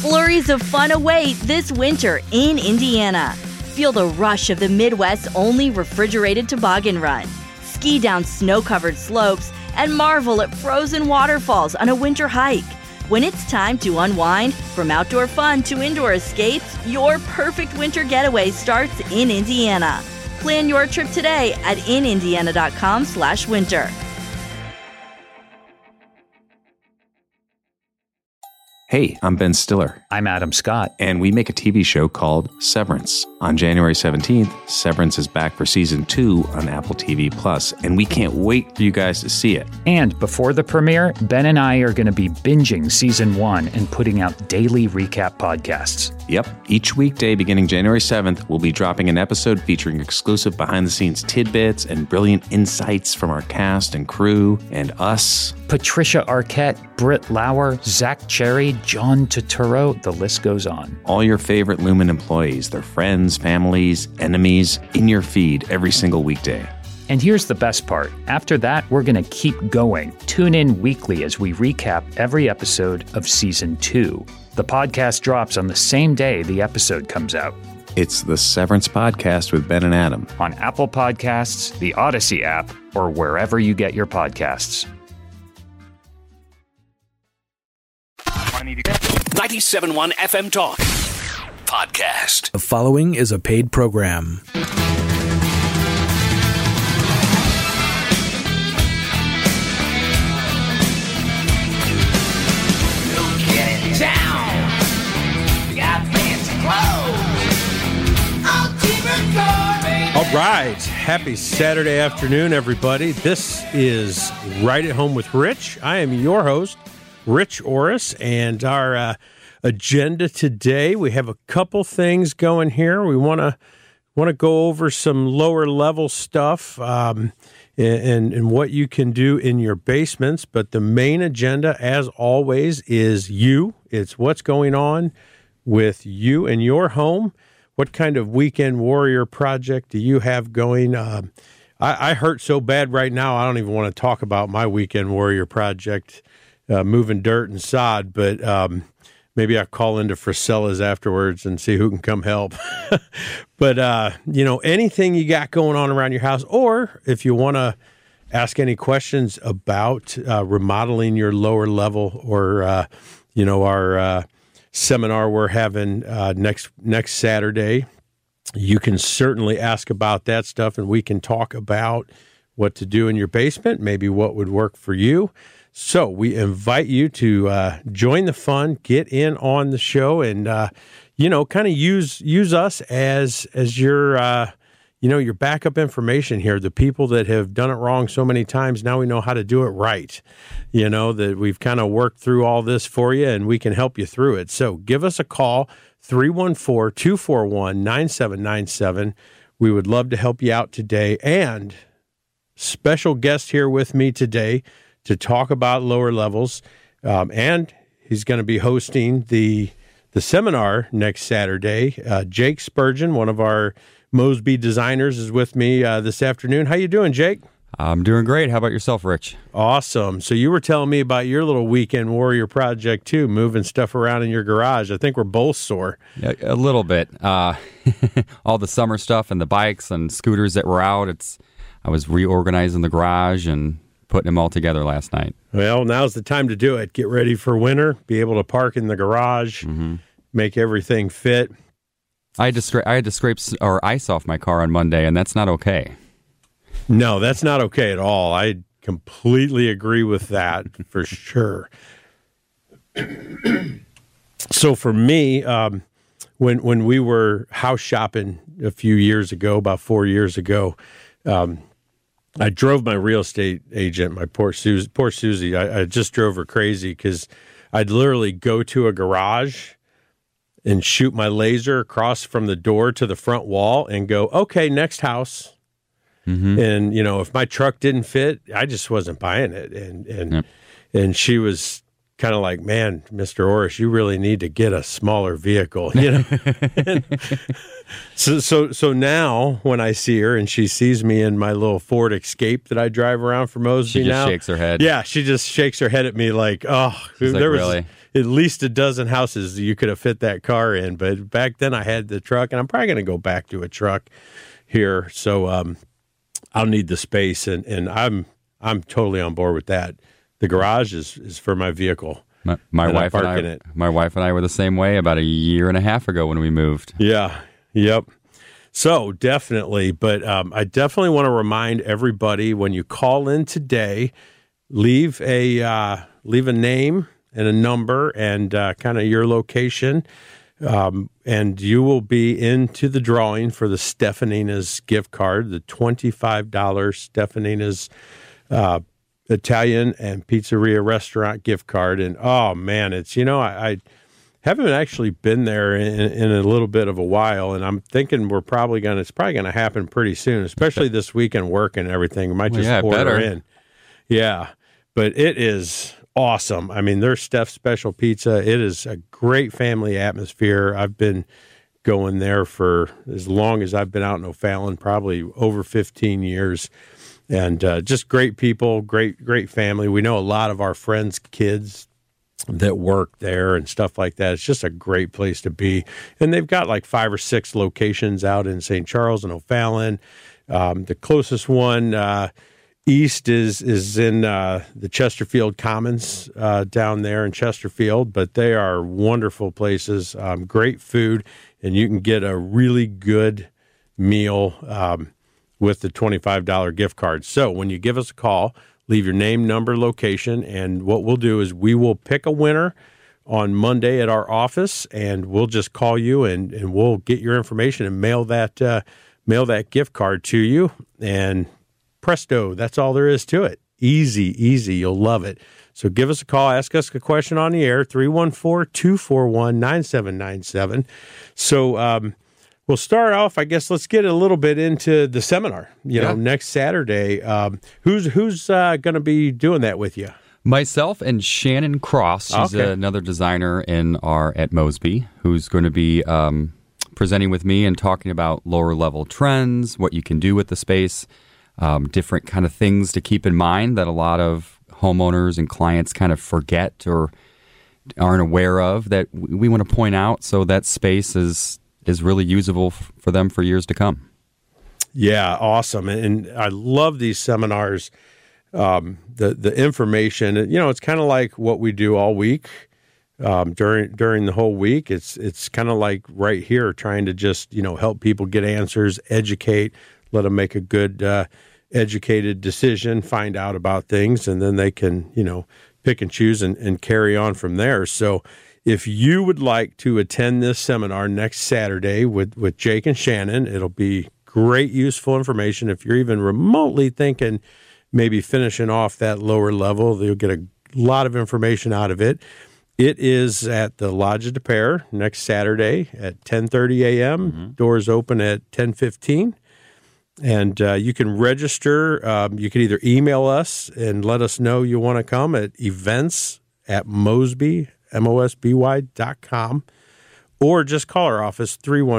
Flurries of fun await this winter in Indiana. Feel the rush of the Midwest's only refrigerated toboggan run. Ski down snow-covered slopes and marvel at frozen waterfalls on a winter hike. When it's time to unwind, from outdoor fun to indoor escapes, your perfect winter getaway starts in Indiana. Plan your trip today at inindiana.com/winter. Hey, I'm Ben Stiller. I'm Adam Scott. And we make a TV show called Severance. On January 17th, Severance is back for Season 2 on Apple TV+, and we can't wait for you guys to see it. And before the premiere, Ben and I are going to be binging Season 1 and putting out daily recap podcasts. Yep. Each weekday beginning January 7th, we'll be dropping an episode featuring exclusive behind-the-scenes tidbits and brilliant insights from our cast and crew and us. Patricia Arquette, Britt Lauer, Zach Cherry, John Turturro, the list goes on. All your favorite Lumen employees, their friends, families, enemies, in your feed every single weekday. And here's the best part. After that, we're going to keep going. Tune in weekly as we recap every episode of Season 2. The podcast drops on the same day the episode comes out. It's the Severance Podcast with Ben and Adam. On Apple Podcasts, the Odyssey app, or wherever you get your podcasts. 97.1 FM Talk Podcast. The following is a paid program. All right. Happy Saturday afternoon, everybody. This is Right at Home with Rich. I am your host, Rich Orris, and our agenda today, we have a couple things going here. We want to go over some lower level stuff and what you can do in your basements, but the main agenda, as always, is you. It's what's going on with you and your home. What kind of weekend warrior project do you have going? I hurt so bad right now, I don't even want to talk about my weekend warrior project, moving dirt and sod, but maybe I'll call into Frisella's afterwards and see who can come help. But, anything you got going on around your house, or if you want to ask any questions about remodeling your lower level or, our seminar we're having next Saturday, you can certainly ask about that stuff, and we can talk about what to do in your basement, maybe what would work for you. So we invite you to join the fun, get in on the show, and kind of use us as your your backup information here. The people that have done it wrong so many times, now we know how to do it right. That we've kind of worked through all this for you, and we can help you through it. So give us a call, 314-241-9797. We would love to help you out today. And special guest here with me today to talk about lower levels, and he's going to be hosting the seminar next Saturday. Jake Spurgeon, one of our Mosby designers, is with me this afternoon. How you doing, Jake? I'm doing great. How about yourself, Rich? Awesome. So you were telling me about your little weekend warrior project, too, moving stuff around in your garage. I think we're both sore. Yeah, a little bit. All the summer stuff and the bikes and scooters that were out. I was reorganizing the garage and putting them all together last night. Well, now's the time to do it. Get ready for winter. Be able to park in the garage, make everything fit. I had to scrape ice off my car on Monday, and that's not okay. No, that's not okay at all. I completely agree with that for sure. So for me, when we were house shopping a few years ago, about 4 years ago, I drove my real estate agent, my poor Susie. I just drove her crazy because I'd literally go to a garage and shoot my laser across from the door to the front wall and go, okay, next house. And, if my truck didn't fit, I just wasn't buying it. And she was kind of like, man, Mr. Orris, you really need to get a smaller vehicle, you know? So now when I see her and she sees me in my little Ford Escape that I drive around for Mosby She just now. shakes her head. Yeah, she just shakes her head at me like, oh, She's there like, was really? at least a dozen houses you could have fit that car in. But back then I had the truck, and I'm probably going to go back to a truck here. So I'll need the space, and I'm totally on board with that. The garage is for my vehicle. My wife and I were the same way about a year and a half ago when we moved. Yeah. Yep. So definitely, but I definitely want to remind everybody when you call in today, leave a name and a number and kind of your location, and you will be into the drawing for the Stefanina's gift card, the $25 Stefanina's Italian and pizzeria restaurant gift card. And oh man, it's, I haven't actually been there in a little bit of a while, and I'm thinking it's probably going to happen pretty soon, especially this weekend work and everything. We might just order in. Yeah, but it is awesome. I mean, their Steph's Special Pizza, it is a great family atmosphere. I've been going there for as long as I've been out in O'Fallon, probably over 15 years. And just great people, great family. We know a lot of our friends' kids that work there and stuff like that. It's just a great place to be. And they've got like 5 or 6 locations out in St. Charles and O'Fallon. The closest one east is in the Chesterfield Commons down there in Chesterfield. But they are wonderful places, great food, and you can get a really good meal with the $25 gift card. So when you give us a call, leave your name, number, location, and what we'll do is we will pick a winner on Monday at our office, and we'll just call you and we'll get your information and mail that gift card to you. And presto, that's all there is to it. Easy. You'll love it. So give us a call, ask us a question on the air, 314-241-9797. So, we'll start off, I guess, let's get a little bit into the seminar, next Saturday. Who's going to be doing that with you? Myself and Shannon Cross. She's another designer at Mosby, who's going to be presenting with me and talking about lower level trends, what you can do with the space, different kind of things to keep in mind that a lot of homeowners and clients kind of forget or aren't aware of that we want to point out so that space is really usable for them for years to come. Yeah, awesome. And I love these seminars. The information, it's kind of like what we do all week during the whole week. It's kind of like right here trying to just, help people get answers, educate, let them make a good educated decision, find out about things, and then they can, pick and choose and carry on from there. So if you would like to attend this seminar next Saturday with Jake and Shannon, it'll be great, useful information. If you're even remotely thinking maybe finishing off that lower level, you'll get a lot of information out of it. It is at the Lodge de Pere next Saturday at 10:30 a.m. Mm-hmm. Doors open at 10:15. And you can register. You can either email us and let us know you want to come at events@mosby.com, or just call our office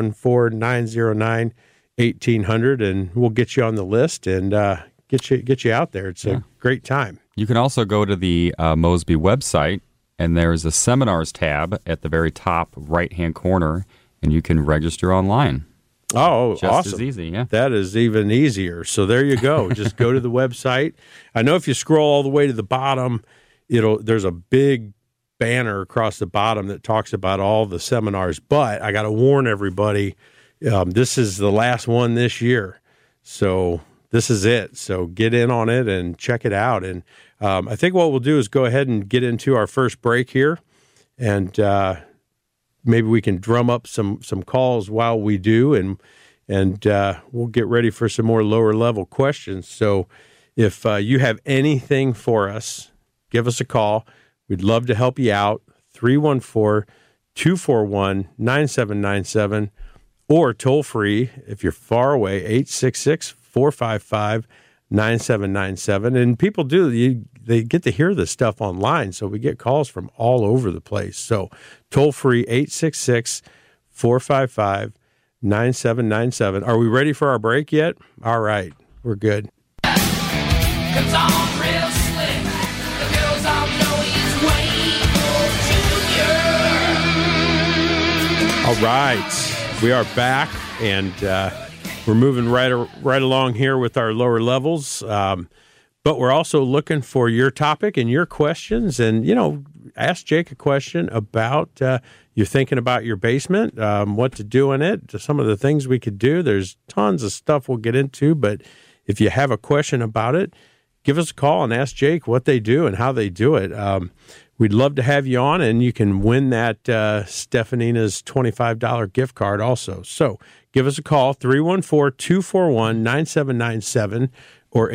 314-909-1800, and we'll get you on the list and get you out there. It's a great time. You can also go to the Mosby website, and there's a seminars tab at the very top right-hand corner, and you can register online. Oh, just awesome. As easy, yeah. That is even easier. So there you go. Just go to the website. I know if you scroll all the way to the bottom, there's a big banner across the bottom that talks about all the seminars. But I got to warn everybody, this is the last one this year. So this is it. So get in on it and check it out. And I think what we'll do is go ahead and get into our first break here, and maybe we can drum up some calls while we do, and we'll get ready for some more lower level questions. So if you have anything for us, give us a call. We'd love to help you out. 314-241-9797, or toll free if you're far away, 866-455-9797. And people they get to hear this stuff online, so we get calls from all over the place. So toll free 866-455-9797. Are we ready for our break yet? All right, we're good. Comes on real slick. The girls all know he's Wayne Jr. All right, we are back, and we're moving right along here with our lower levels. But we're also looking for your topic and your questions. And, ask Jake a question about you're thinking about your basement, what to do in it, some of the things we could do. There's tons of stuff we'll get into. But if you have a question about it, give us a call and ask Jake what they do and how they do it. We'd love to have you on, and you can win that Stefanina's $25 gift card also. So give us a call, 314-241-9797 or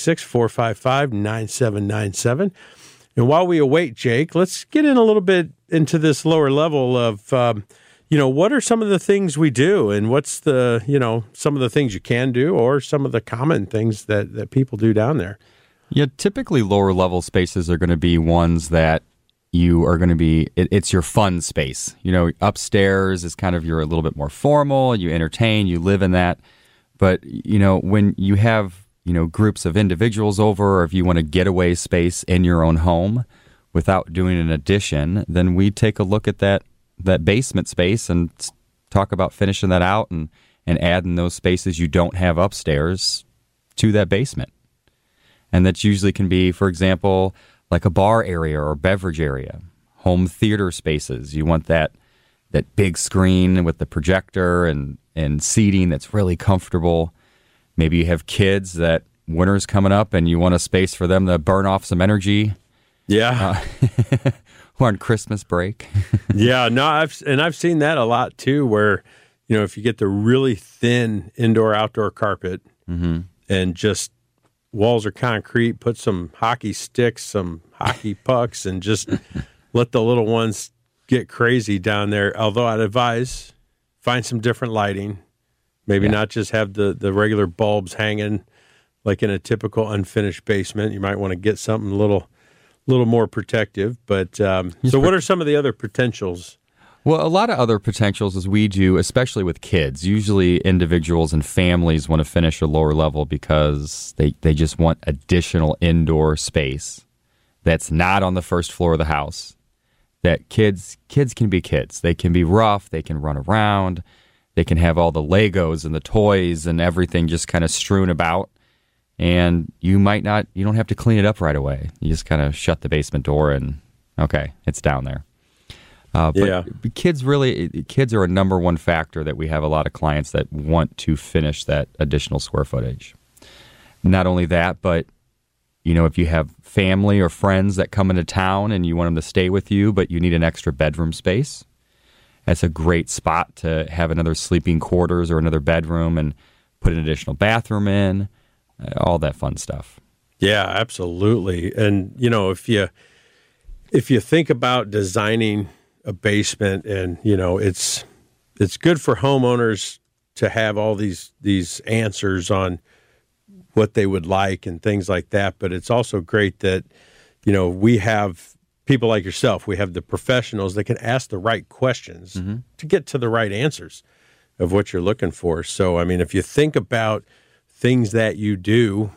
866-455-9797. And while we await Jake, let's get in a little bit into this lower level of, what are some of the things we do, and what's the, some of the things you can do or some of the common things that people do down there. Yeah, typically lower level spaces are going to be ones that you are going to be, it's your fun space. Upstairs is kind of you're a little bit more formal, you entertain, you live in that. But, when you have, groups of individuals over, or if you want a getaway space in your own home without doing an addition, then we take a look at that basement space and talk about finishing that out and adding those spaces you don't have upstairs to that basement. And that usually can be, for example, like a bar area or beverage area, home theater spaces. You want that big screen with the projector and seating that's really comfortable. Maybe you have kids that winter's coming up and you want a space for them to burn off some energy. Yeah. Or on Christmas break. Yeah, no, I've seen that a lot too, where, if you get the really thin indoor-outdoor carpet and just walls are concrete, put some hockey sticks, some hockey pucks, and just let the little ones get crazy down there. Although I'd advise, find some different lighting. Maybe not just have the regular bulbs hanging like in a typical unfinished basement. You might want to get something a little more protective. But so what are some of the other potentials? Well, a lot of other potentials as we do, especially with kids. Usually individuals and families want to finish a lower level because they just want additional indoor space that's not on the first floor of the house. That kids can be kids. They can be rough. They can run around. They can have all the Legos and the toys and everything just kind of strewn about. And you don't have to clean it up right away. You just kind of shut the basement door and, okay, it's down there. But kids are a number one factor that we have a lot of clients that want to finish that additional square footage. Not only that, but, if you have family or friends that come into town and you want them to stay with you, but you need an extra bedroom space, that's a great spot to have another sleeping quarters or another bedroom and put an additional bathroom in, all that fun stuff. Yeah, absolutely. And, if you think about designing a basement, and it's good for homeowners to have all these answers on what they would like and things like that, but it's also great that we have people like yourself. We have the professionals that can ask the right questions to get to the right answers of what you're looking for. So if you think about things that you do,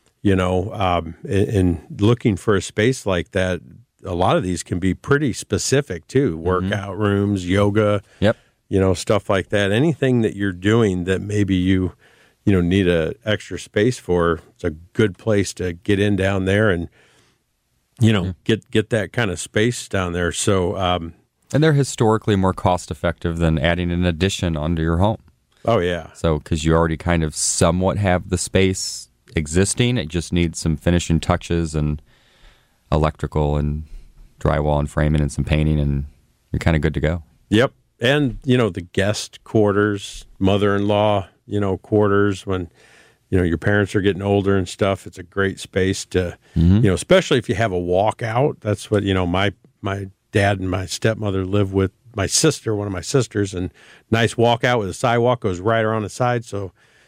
in looking for a space like that, a lot of these can be pretty specific too. Workout rooms, yoga, stuff like that. Anything that you're doing that maybe you need a extra space for, it's a good place to get in down there and, get that kind of space down there. So, and they're historically more cost effective than adding an addition onto your home. Oh yeah. So, because you already kind of somewhat have the space existing, it just needs some finishing touches and electrical and drywall and framing and some painting, and you're kind of good to go. Yep. And, the guest quarters, mother-in-law, quarters, when, your parents are getting older and stuff, it's a great space to, especially if you have a walkout. That's what, my dad and my stepmother live with my sister, one of my sisters, and nice walkout with a sidewalk goes right around the side. So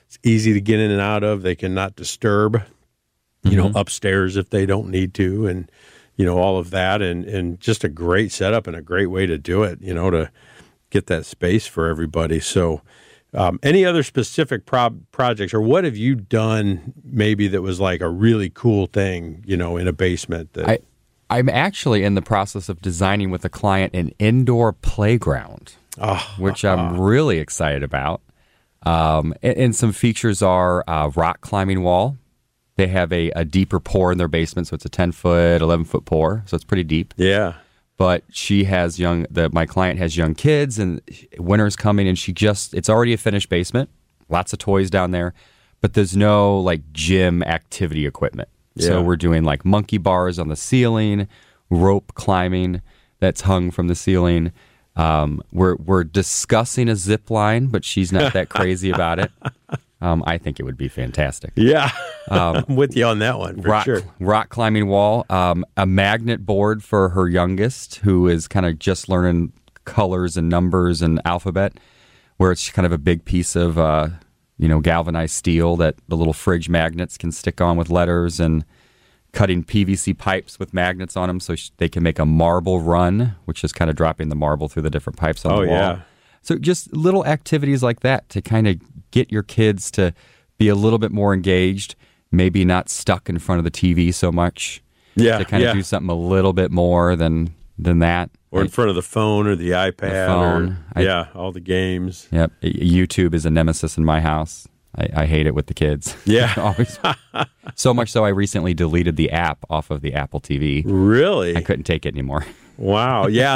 It's easy to get in and out of. They cannot disturb, upstairs if they don't need to, and all of that, and just a great setup and a great way to do it. To get that space for everybody. So, any other specific projects, or what have you done maybe that was like a really cool thing, in a basement? I'm actually in the process of designing with a client an indoor playground, which I'm really excited about. And some features are rock climbing wall. They have a deeper pour in their basement, so it's a 10-foot, 11-foot pour, so it's pretty deep. Yeah. But she has my client has young kids, and winter's coming, and it's already a finished basement, lots of toys down there, but there's no like gym activity equipment. Yeah. So we're doing like monkey bars on the ceiling, rope climbing that's hung from the ceiling. We're discussing a zip line, but she's not that crazy about it. I think it would be fantastic. Yeah, I'm with you on that one, for sure. Rock climbing wall, a magnet board for her youngest, who is kind of just learning colors and numbers and alphabet, where it's kind of a big piece of galvanized steel that the little fridge magnets can stick on with letters, and cutting PVC pipes with magnets on them so they can make a marble run, which is kind of dropping the marble through the different pipes on the wall. Yeah. So just little activities like that to kind of get your kids to be a little bit more engaged, maybe not stuck in front of the TV so much. Yeah, to kind of do something a little bit more than that. Or in front of the phone or the iPad. All the games. Yep. YouTube is a nemesis in my house. I hate it with the kids. Yeah. Always. So much so I recently deleted the app off of the Apple TV. Really? I couldn't take it anymore. Wow. Yeah,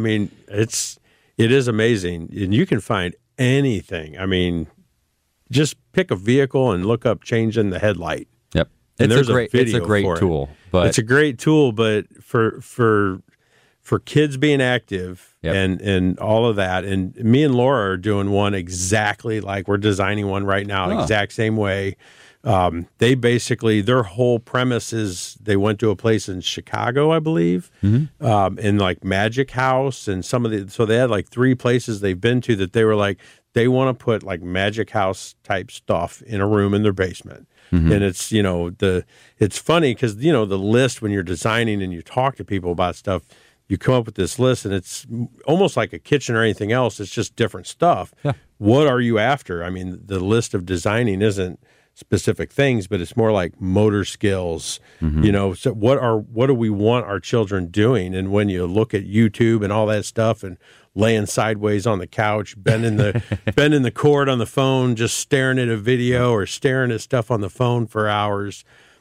it is amazing. And you can find anything. I mean, just pick a vehicle and look up changing the headlight. Yep. And it's a great tool. But it's a great tool, but for kids being active and all of that, and me and Laura are doing one exactly like we're designing one right now, exact same way. They basically, their whole premise is they went to a place in Chicago, I believe, in like Magic House, and so they had like 3 places they've been to that they were like, they want to put like Magic House type stuff in a room in their basement. And it's, it's funny because, the list when you're designing and you talk to people about stuff, you come up with this list and it's almost like a kitchen or anything else. It's just different stuff. Yeah. What are you after? I mean, the list of designing isn't specific things, but it's more like motor skills, so what do we want our children doing? And when you look at YouTube and all that stuff and laying sideways on the couch, bending the cord on the phone, just staring at a video or staring at stuff on the phone for hours.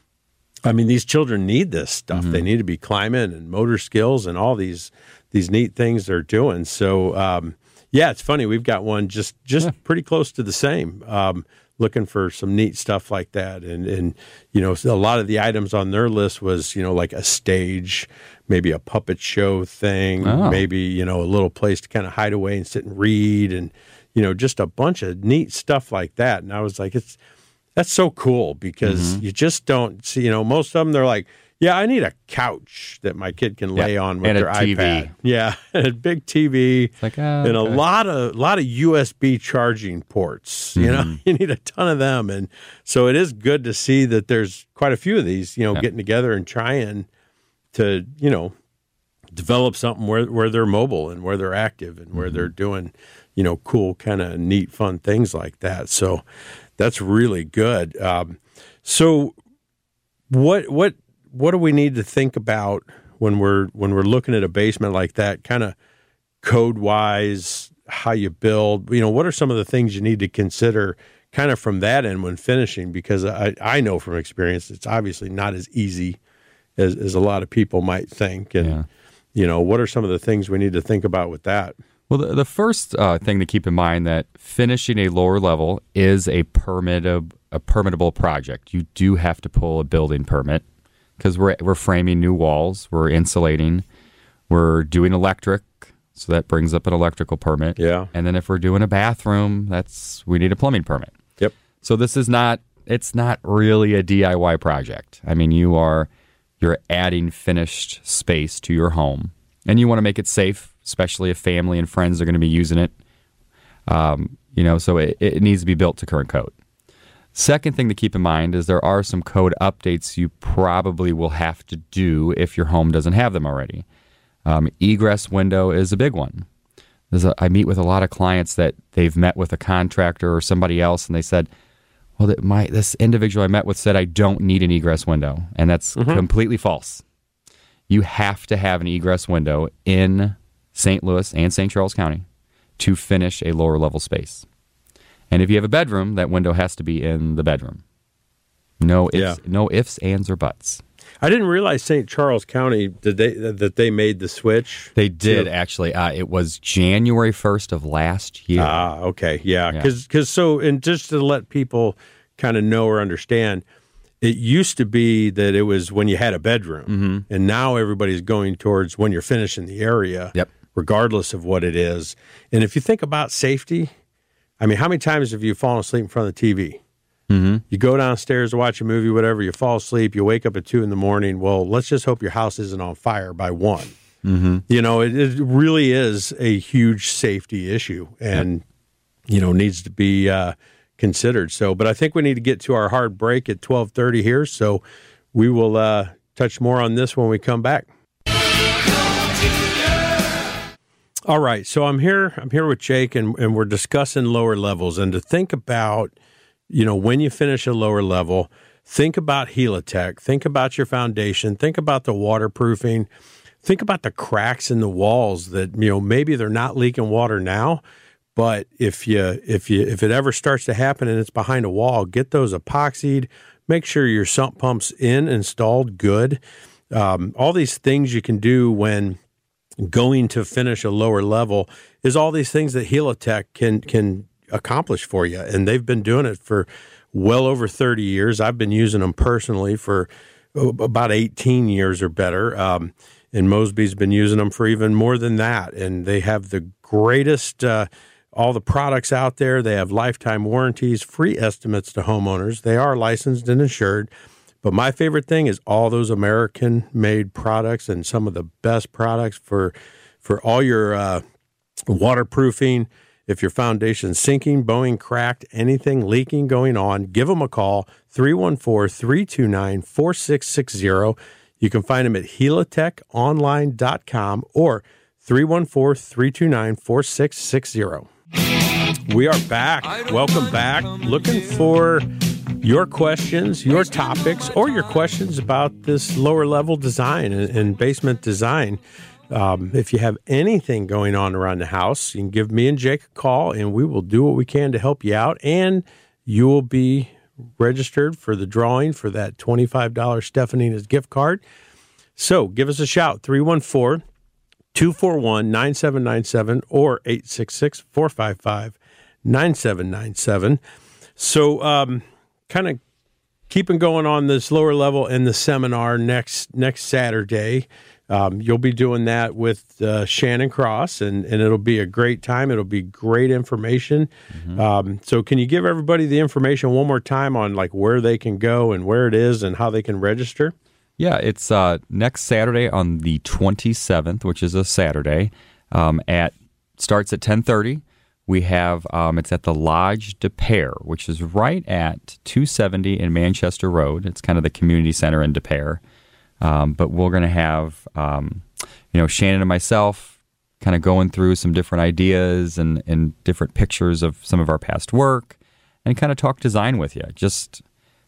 I mean, these children need this stuff. They need to be climbing and motor skills and all these neat things they're doing. So, it's funny. We've got one just pretty close to the same, looking for some neat stuff like that. And a lot of the items on their list was, like a stage, maybe a puppet show thing, maybe, a little place to kind of hide away and sit and read, and, just a bunch of neat stuff like that. And I was like, that's so cool, because you just don't see, most of them, they're like, yeah, I need a couch that my kid can lay on with their iPad. Yeah, and a big TV, and a lot of USB charging ports. You need a ton of them, and so it is good to see that there's quite a few of these. Getting together and trying to develop something where they're mobile and where they're active and where they're doing cool kind of neat fun things like that. So that's really good. So what do we need to think about when we're looking at a basement like that, kind of code wise, how you build? What are some of the things you need to consider kind of from that end when finishing? Because I know from experience it's obviously not as easy as a lot of people might think. And what are some of the things we need to think about with that? Well, the first thing to keep in mind that finishing a lower level is a permittable project. You do have to pull a building permit, because we're framing new walls, we're insulating, we're doing electric, so that brings up an electrical permit. Yeah. And then if we're doing a bathroom, we need a plumbing permit. Yep. So it's not really a DIY project. I mean, you're adding finished space to your home, and you want to make it safe, especially if family and friends are going to be using it. So it needs to be built to current code. Second thing to keep in mind is there are some code updates you probably will have to do if your home doesn't have them already. Egress window is a big one. I meet with a lot of clients that they've met with a contractor or somebody else, and they said, well, this individual I met with said I don't need an egress window, and that's completely false. You have to have an egress window in St. Louis and St. Charles County to finish a lower level space. And if you have a bedroom, that window has to be in the bedroom. No ifs, ands, or buts. I didn't realize St. Charles County that they made the switch. They did, actually. It was January 1st of last year. Okay, yeah. Because so, and just to let people kind of know or understand, it used to be that it was when you had a bedroom, and now everybody's going towards when you're finishing the area, regardless of what it is. And if you think about safety, I mean, how many times have you fallen asleep in front of the TV? You go downstairs to watch a movie, whatever, you fall asleep, you wake up at 2 a.m. Well, let's just hope your house isn't on fire by 1. You know, it really is a huge safety issue and, you know, needs to be considered. So, but I think we need to get to our hard break at 12:30 here. So we will touch more on this when we come back. All right. So I'm here with Jake and we're discussing lower levels, and to think about, you know, when you finish a lower level, think about Helitech, think about your foundation, think about the waterproofing, think about the cracks in the walls that, you know, maybe they're not leaking water now, but if it ever starts to happen and it's behind a wall, get those epoxied, make sure your sump pump's installed good. All these things you can do when going to finish a lower level is all these things that Helitech can accomplish for you, and they've been doing it for well over 30 years. I've been using them personally for about 18 years or better, and Mosby's been using them for even more than that, and they have the greatest all the products out there. They have lifetime warranties, free estimates to homeowners. They are licensed and insured, but my favorite thing is all those American-made products and some of the best products for all your waterproofing. If your foundation's sinking, bowing, cracked, anything leaking going on, give them a call, 314-329-4660. You can find them at helitechonline.com or 314-329-4660. We are back. Welcome back. Looking for your questions, your topics, or your questions about this lower level design and basement design. If you have anything going on around the house, you can give me and Jake a call, and we will do what we can to help you out. And you will be registered for the drawing for that $25 Stefanina's gift card. So give us a shout, 314-241-9797 or 866-455-9797. So kind of keeping going on this lower level and the seminar next Saturday. You'll be doing that with Shannon Cross, and it'll be a great time. It'll be great information. So can you give everybody the information one more time on like where they can go and where it is and how they can register? Yeah, it's next Saturday on the 27th, which is a Saturday. Starts at 10:30. We have it's at the Lodge de Pere, which is right at 270 in Manchester Road. It's kind of the community center in De Pere. But we're going to have, Shannon and myself kind of going through some different ideas and different pictures of some of our past work and kind of talk design with you. Just,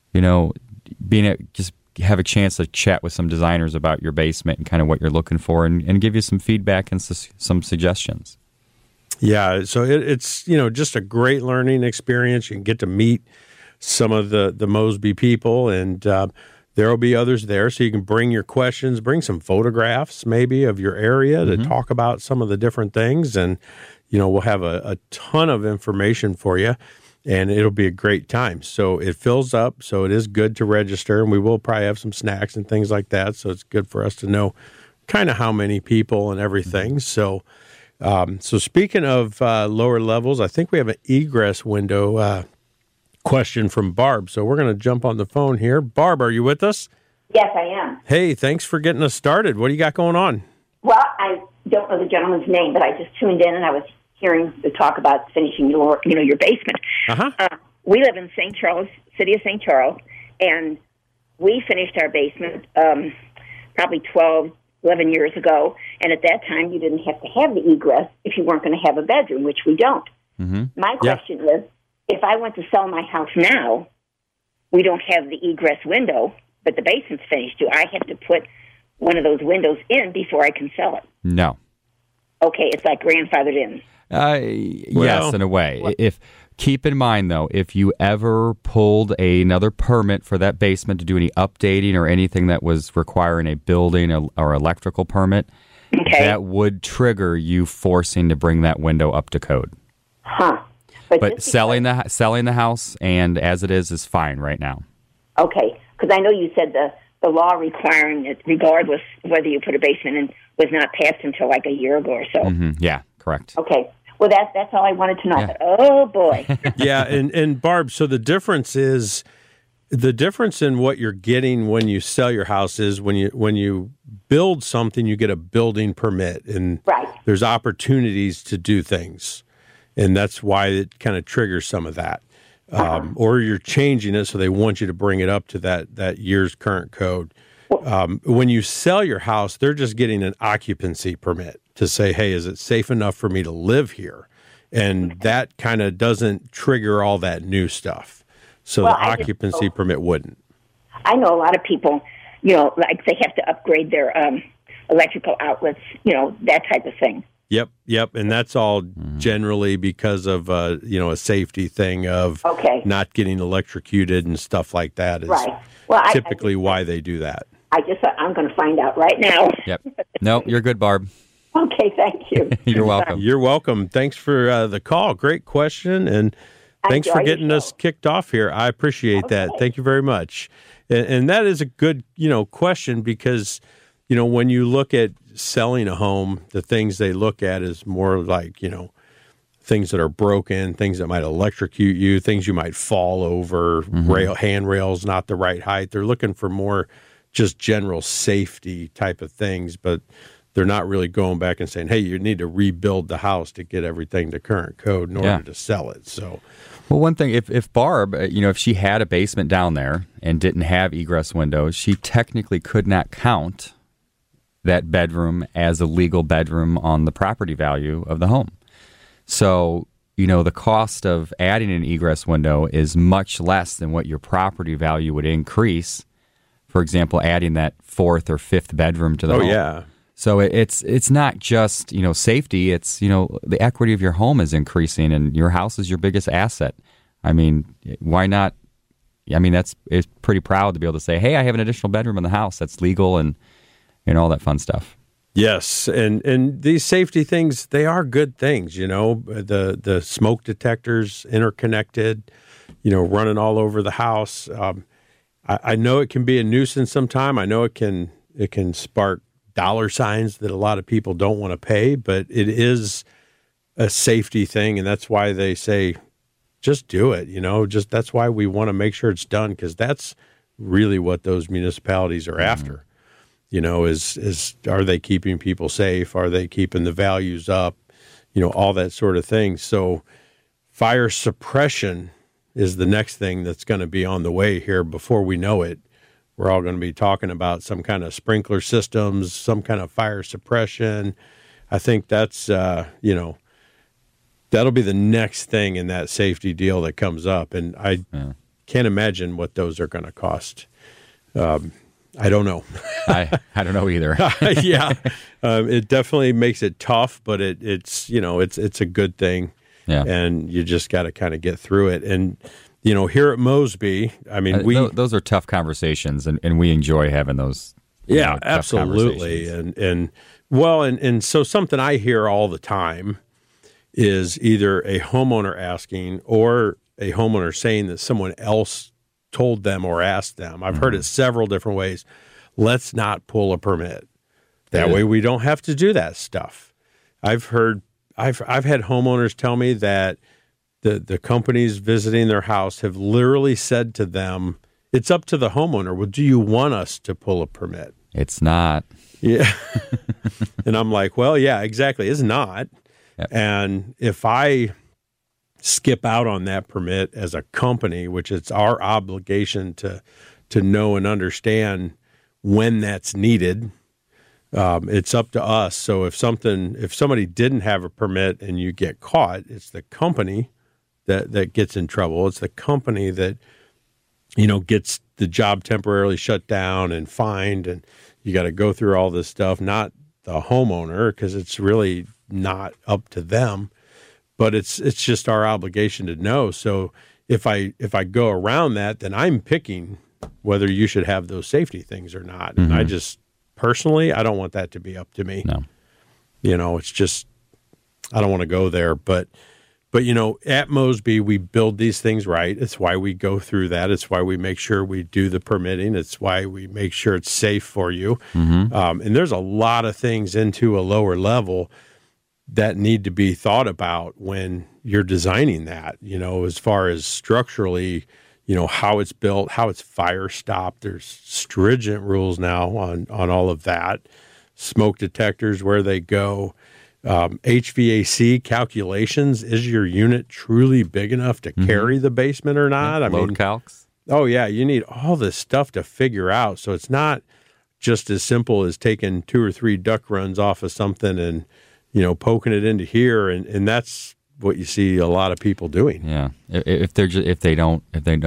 just have a chance to chat with some designers about your basement and kind of what you're looking for and give you some feedback and some suggestions. Yeah, so it's, just a great learning experience. You can get to meet some of the Mosby people, and there will be others there, so you can bring your questions, bring some photographs maybe of your area to talk about some of the different things, and we'll have a ton of information for you, and it'll be a great time. So it fills up, so it is good to register, and we will probably have some snacks and things like that, so it's good for us to know kind of how many people and everything. So speaking of lower levels, I think we have an egress window question from Barb. So we're going to jump on the phone here. Barb, are you with us? Yes, I am. Hey, thanks for getting us started. What do you got going on? Well, I don't know the gentleman's name, but I just tuned in and I was hearing the talk about finishing your basement. we live in St. Charles, city of St. Charles, and we finished our basement probably 11 years ago, and at that time you didn't have to have the egress if you weren't going to have a bedroom, which we don't. Mm-hmm. My question is, if I went to sell my house now, we don't have the egress window, but the basement's finished. Do I have to put one of those windows in before I can sell it? No. Okay, it's like grandfathered in. Yes, in a way. Keep in mind, though, if you ever pulled another permit for that basement to do any updating or anything that was requiring a building or electrical permit, that would trigger you forcing to bring that window up to code. Huh. But selling the house and as it is fine right now. Okay, because I know you said the law requiring it, regardless whether you put a basement in, was not passed until like a year ago or so. Mm-hmm. Yeah, correct. Okay. Well, that's all I wanted to know. Yeah. But, oh, boy. Yeah, and Barb, so the difference in what you're getting when you sell your house is when you build something, you get a building permit, and there's opportunities to do things, and that's why it kind of triggers some of that. Or you're changing it, so they want you to bring it up to that year's current code. When you sell your house, they're just getting an occupancy permit to say, hey, is it safe enough for me to live here? And that kind of doesn't trigger all that new stuff. So the occupancy permit wouldn't. I know a lot of people, like they have to upgrade their electrical outlets, that type of thing. Yep. And that's all generally because of, a safety thing of not getting electrocuted and stuff like that is typically why they do that. I'm going to find out right now. Yep. No, you're good, Barb. Okay, thank you. You're welcome. You're welcome. Thanks for the call. Great question, and thanks for getting us kicked off here. I appreciate that. Thank you very much. And that is a good, question because, when you look at selling a home, the things they look at is more like, things that are broken, things that might electrocute you, things you might fall over, handrails not the right height. They're looking for more just general safety type of things, but they're not really going back and saying, hey, you need to rebuild the house to get everything to current code in order to sell it. So, well, one thing, if Barb, if she had a basement down there and didn't have egress windows, she technically could not count that bedroom as a legal bedroom on the property value of the home. So, the cost of adding an egress window is much less than what your property value would increase. For example, adding that fourth or fifth bedroom to the home. Oh, yeah. So it's not just, safety. It's, the equity of your home is increasing and your house is your biggest asset. I mean, why not? I mean, it's pretty proud to be able to say, hey, I have an additional bedroom in the house that's legal and all that fun stuff. Yes. And these safety things, they are good things, the smoke detectors interconnected, running all over the house. I know it can be a nuisance sometime. I know it can spark dollar signs that a lot of people don't want to pay, but it is a safety thing, and that's why they say just do it. That's why we want to make sure it's done, because that's really what those municipalities are after. Is are they keeping people safe? Are they keeping the values up? All that sort of thing. So fire suppression is the next thing that's going to be on the way here before we know it. We're all going to be talking about some kind of sprinkler systems, some kind of fire suppression. I think that's, that'll be the next thing in that safety deal that comes up. And I can't imagine what those are going to cost. I don't know. I don't know either. It definitely makes it tough, but it's a good thing. Yeah. And you just got to kind of get through it. And, here at Mosby, I mean, those are tough conversations, and we enjoy having those. Yeah, absolutely. And so something I hear all the time is either a homeowner asking or a homeowner saying that someone else told them or asked them. I've heard it several different ways. Let's not pull a permit. That way we don't have to do that stuff. I've had homeowners tell me that the companies visiting their house have literally said to them, it's up to the homeowner. Well, do you want us to pull a permit? It's not. Yeah. And I'm like, well, yeah, exactly. It's not. Yep. And if I skip out on that permit as a company, which it's our obligation to know and understand when that's needed. It's up to us. So if somebody didn't have a permit and you get caught, it's the company that gets in trouble. It's the company that, gets the job temporarily shut down and fined, and you got to go through all this stuff, not the homeowner, because it's really not up to them, but it's just our obligation to know. So if I go around that, then I'm picking whether you should have those safety things or not. And I just personally, I don't want that to be up to me. No. It's just, I don't want to go there, but at Mosby, we build these things right. It's why we go through that. It's why we make sure we do the permitting. It's why we make sure it's safe for you. And there's a lot of things into a lower level that need to be thought about when you're designing that, as far as structurally, how it's built, how it's fire stopped. There's stringent rules now on all of that. Smoke detectors, where they go. HVAC calculations. Is your unit truly big enough to carry the basement or not? Load calcs. Oh, yeah. You need all this stuff to figure out. So it's not just as simple as taking 2 or 3 duct runs off of something and, poking it into here. And that's what you see a lot of people doing. Yeah. If they don't,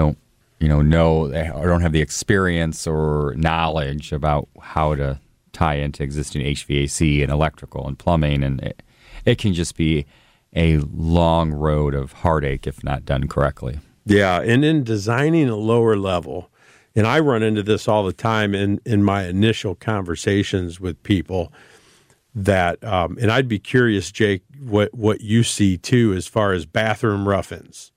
know or don't have the experience or knowledge about how to tie into existing HVAC and electrical and plumbing, and it can just be a long road of heartache if not done correctly. Yeah, and in designing a lower level, and I run into this all the time in my initial conversations with people, that and I'd be curious, Jake, what you see too as far as bathroom rough-ins.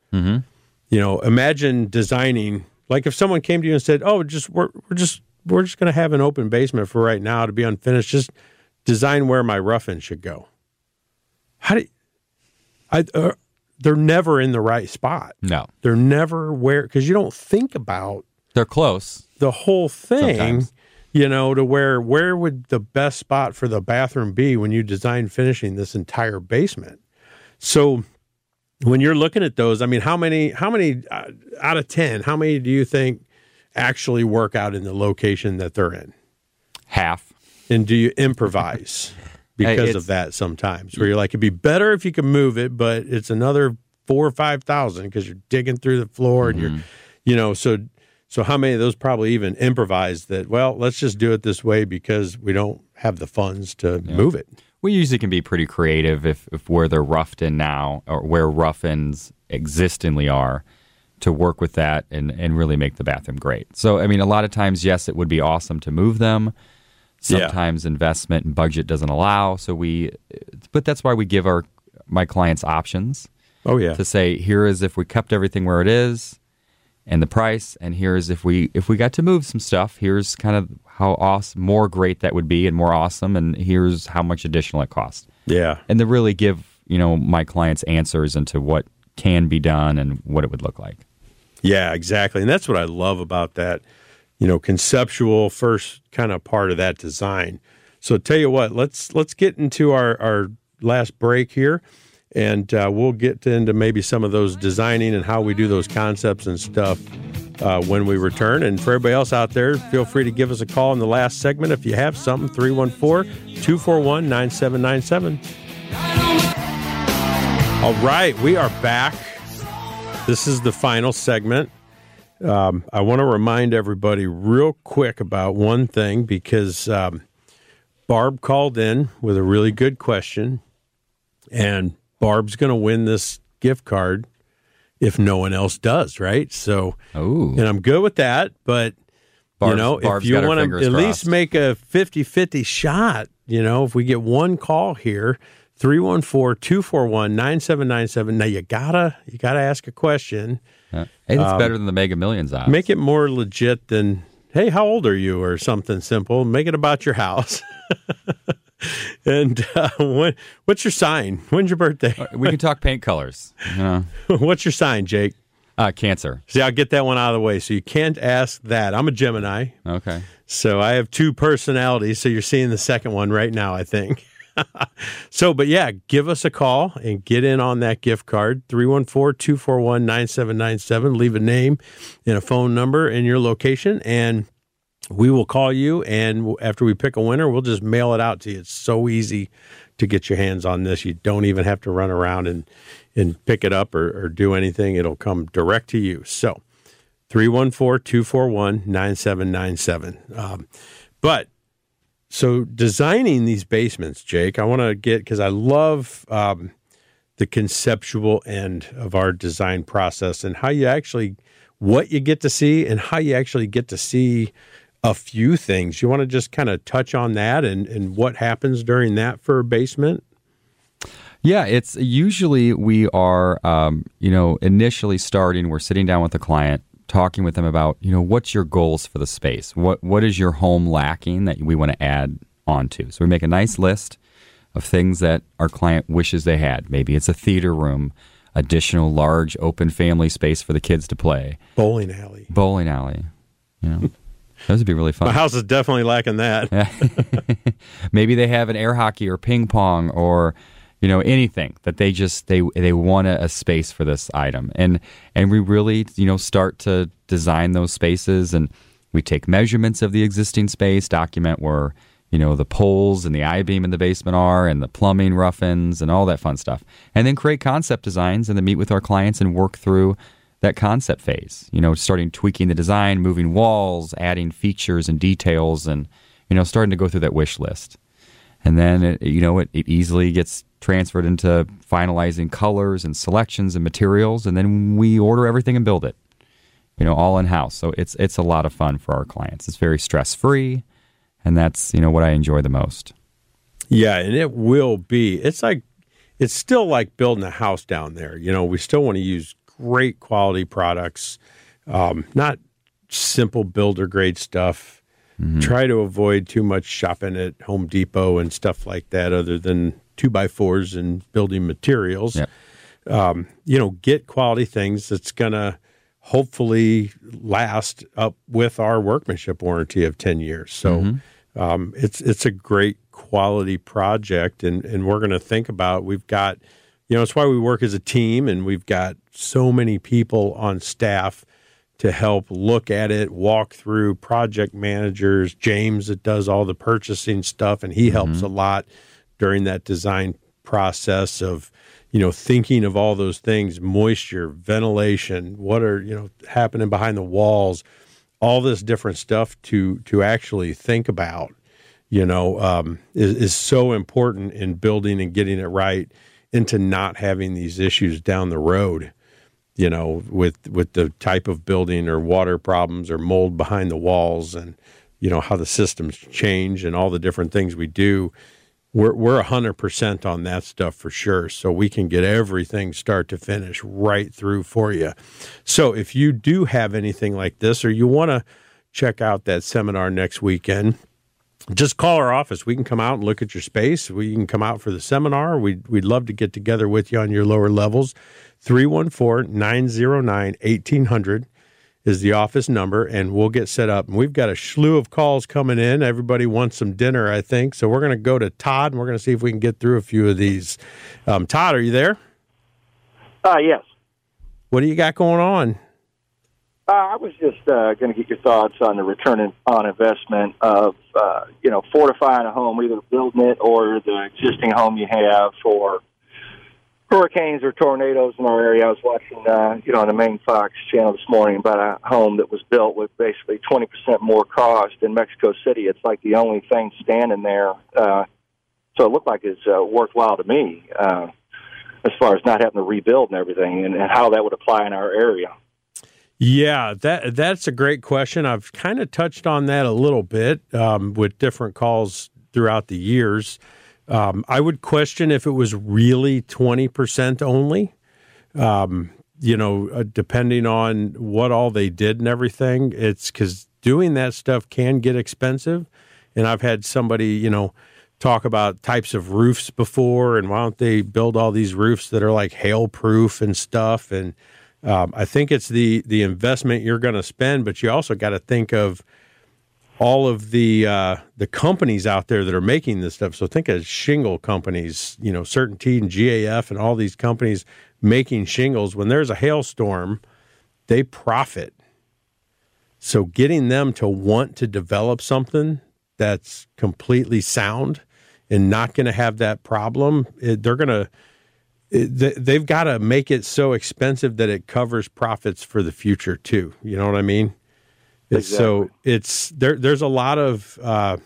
Imagine designing, like if someone came to you and said, "Oh, we're just going to have an open basement for right now to be unfinished. Just design where my rough-in should go." They're never in the right spot. No. They're never because you don't think about. They're close. The whole thing, sometimes. To where would the best spot for the bathroom be when you design finishing this entire basement? So when you're looking at those, how many out of 10, how many do you think actually work out in the location that they're in? Half. And do you improvise because of that sometimes, where you're like, it'd be better if you could move it, but it's another $4,000 or $5,000 because you're digging through the floor and you're, so how many of those probably even improvise that, well, let's just do it this way because we don't have the funds to move it. We usually can be pretty creative if where they're roughed in now or where rough-ins existingly are, to work with that and really make the bathroom great. So, a lot of times, yes, it would be awesome to move them. Sometimes investment and budget doesn't allow. But that's why we give my clients options. Oh, yeah. To say, here is if we kept everything where it is and the price, and here is if we got to move some stuff, here's kind of how awesome, more great that would be and more awesome, and here's how much additional it costs. Yeah. And to really give, my clients answers into what can be done and what it would look like. Yeah, exactly. And that's what I love about that, conceptual first kind of part of that design. So tell you what, let's get into our last break here, and we'll get into maybe some of those designing and how we do those concepts and stuff when we return. And for everybody else out there, feel free to give us a call in the last segment if you have something, 314-241-9797. All right, we are back. This is the final segment. I want to remind everybody real quick about one thing, because Barb called in with a really good question, and Barb's going to win this gift card if no one else does, right? So, and I'm good with that, but if you want to at least make a 50-50 shot, if we get one call here, 314-241-9797. Now you gotta ask a question. Hey, it's better than the Mega Millions odds. Make it more legit than, hey, how old are you, or something simple. Make it about your house. And what's your sign? When's your birthday? We can talk paint colors. What's your sign, Jake? Cancer. See, I'll get that one out of the way. So you can't ask that. I'm a Gemini. Okay. So I have 2 personalities. So you're seeing the second one right now, I think. But yeah, give us a call and get in on that gift card, 314-241-9797. Leave a name and a phone number and your location, and we will call you, and after we pick a winner, we'll just mail it out to you. It's so easy to get your hands on this. You don't even have to run around and pick it up or do anything. It'll come direct to you. So 314-241-9797. So designing these basements, Jake, I want to get, because I love the conceptual end of our design process and how you actually, what you get to see and how you actually get to see a few things. You want to just kind of touch on that and what happens during that for a basement? Yeah, it's usually we are, initially starting, we're sitting down with the client, talking with them about, what's your goals for the space? What is your home lacking that we want to add onto? So we make a nice list of things that our client wishes they had. Maybe it's a theater room, additional large open family space for the kids to play. Bowling alley. Those would be really fun. My house is definitely lacking that. Maybe they have an air hockey or ping pong or, anything that they want a space for this item. And we really, start to design those spaces, and we take measurements of the existing space, document where, the poles and the I-beam in the basement are, and the plumbing rough-ins and all that fun stuff. And then create concept designs and then meet with our clients and work through that concept phase, starting tweaking the design, moving walls, adding features and details, and, starting to go through that wish list. And then, it easily gets transferred into finalizing colors and selections and materials, and then we order everything and build it, all in-house. So it's a lot of fun for our clients. It's very stress-free, and that's, what I enjoy the most. Yeah, and it will be. It's still like building a house down there. We still want to use great quality products, not simple builder grade stuff. Mm-hmm. Try to avoid too much shopping at Home Depot and stuff like that, other than 2x4s and building materials. Yep. Get quality things that's going to hopefully last up with our workmanship warranty of 10 years. So it's a great quality project, and we're going to think about, we've got, it's why we work as a team, and we've got so many people on staff to help look at it, walk through, project managers, James that does all the purchasing stuff, and he helps a lot during that design process of, thinking of all those things, moisture, ventilation, what are, happening behind the walls, all this different stuff to actually think about, is so important in building and getting it right, into not having these issues down the road, with the type of building or water problems or mold behind the walls, and, how the systems change and all the different things we do. We're 100% on that stuff for sure. So we can get everything start to finish right through for you. So if you do have anything like this, or you want to check out that seminar next weekend, just call our office. We can come out and look at your space. We can come out for the seminar. We'd love to get together with you on your lower levels. 314-909-1800 is the office number, and we'll get set up. And we've got a slew of calls coming in. Everybody wants some dinner, I think. So we're going to go to Todd, and we're going to see if we can get through a few of these. Todd, are you there? Yes. What do you got going on? I was just going to get your thoughts on the return on investment of, fortifying a home, either building it or the existing home you have for hurricanes or tornadoes in our area. I was watching, on the main Fox channel this morning about a home that was built with basically 20% more cost in Mexico City. It's like the only thing standing there. So it looked like it's worthwhile to me as far as not having to rebuild and everything, and how that would apply in our area. Yeah, that's a great question. I've kind of touched on that a little bit with different calls throughout the years. I would question if it was really 20% only, depending on what all they did and everything. It's because doing that stuff can get expensive. And I've had somebody, talk about types of roofs before, and why don't they build all these roofs that are like hail-proof and stuff. And I think it's the investment you're going to spend, but you also got to think of all of the companies out there that are making this stuff. So think of shingle companies, CertainTeed and GAF and all these companies making shingles. When there's a hailstorm, they profit. So getting them to want to develop something that's completely sound and not going to have that problem, they've got to make it so expensive that it covers profits for the future too. You know what I mean? Exactly. So there's a lot of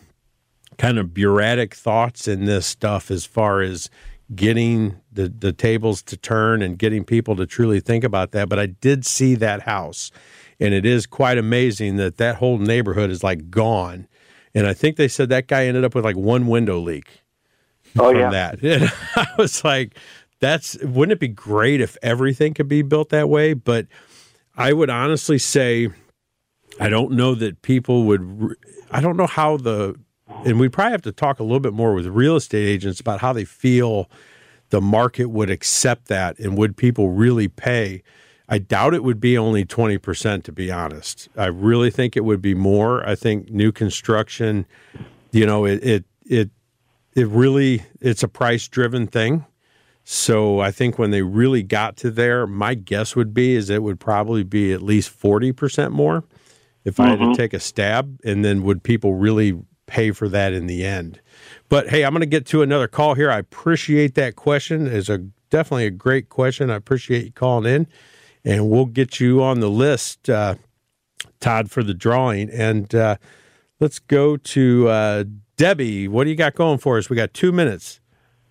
kind of bureaucratic thoughts in this stuff as far as getting the tables to turn and getting people to truly think about that. But I did see that house, and it is quite amazing that whole neighborhood is like gone. And I think they said that guy ended up with like one window leak from that. And I was like, wouldn't it be great if everything could be built that way? But I would honestly say, I don't know that people would, I don't know how and we'd probably have to talk a little bit more with real estate agents about how they feel the market would accept that, and would people really pay? I doubt it would be only 20%, to be honest. I really think it would be more. I think new construction, it really, it's a price-driven thing. So I think when they really got to there, my guess would be is it would probably be at least 40% more if I had to take a stab. And then would people really pay for that in the end? But hey, I'm going to get to another call here. I appreciate that question. It's definitely a great question. I appreciate you calling in, and we'll get you on the list, Todd, for the drawing. And let's go to Debbie. What do you got going for us? We got 2 minutes.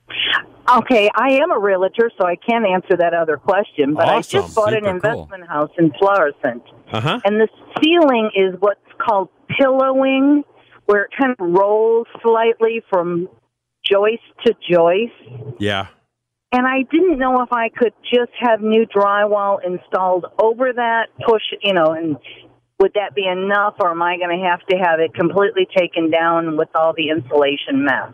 Okay, I am a realtor, so I can't answer that other question, but Awesome. I just bought an investment house in Florissant, and the ceiling is what's called pillowing, where it kind of rolls slightly from joist to joist. Yeah. And I didn't know if I could just have new drywall installed over that, and would that be enough, or am I going to have it completely taken down with all the insulation mess?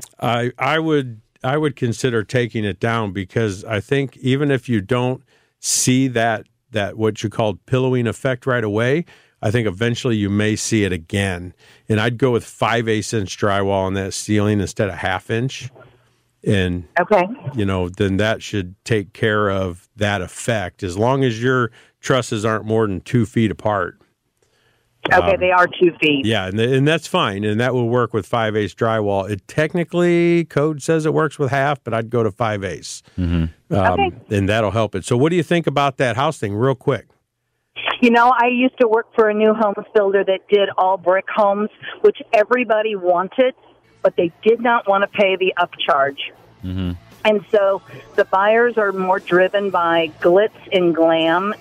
I would consider taking it down, because I think even if you don't see that what you called pillowing effect right away, I think eventually you may see it again. And I'd go with 5/8 inch drywall on that ceiling instead of 1/2 inch. And, then that should take care of that effect, as long as your trusses aren't more than 2 feet apart. Okay, they are 2 feet. Yeah, and that's fine, and that will work with 5/8 drywall. It technically, code says it works with 1/2, but I'd go to 5/8. Okay. And that'll help it. So what do you think about that house thing, real quick? I used to work for a new homes builder that did all brick homes, which everybody wanted, but they did not want to pay the upcharge. And so the buyers are more driven by glitz and glam,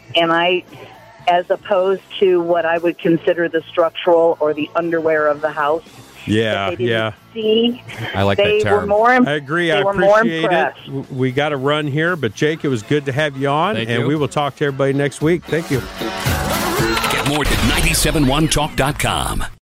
as opposed to what I would consider the structural or the underwear of the house. Yeah, See, I like that term. I agree. I appreciate it. We got to run here, but Jake, it was good to have you on, and we will talk to everybody next week. Thank you. Get more at 971talk.com.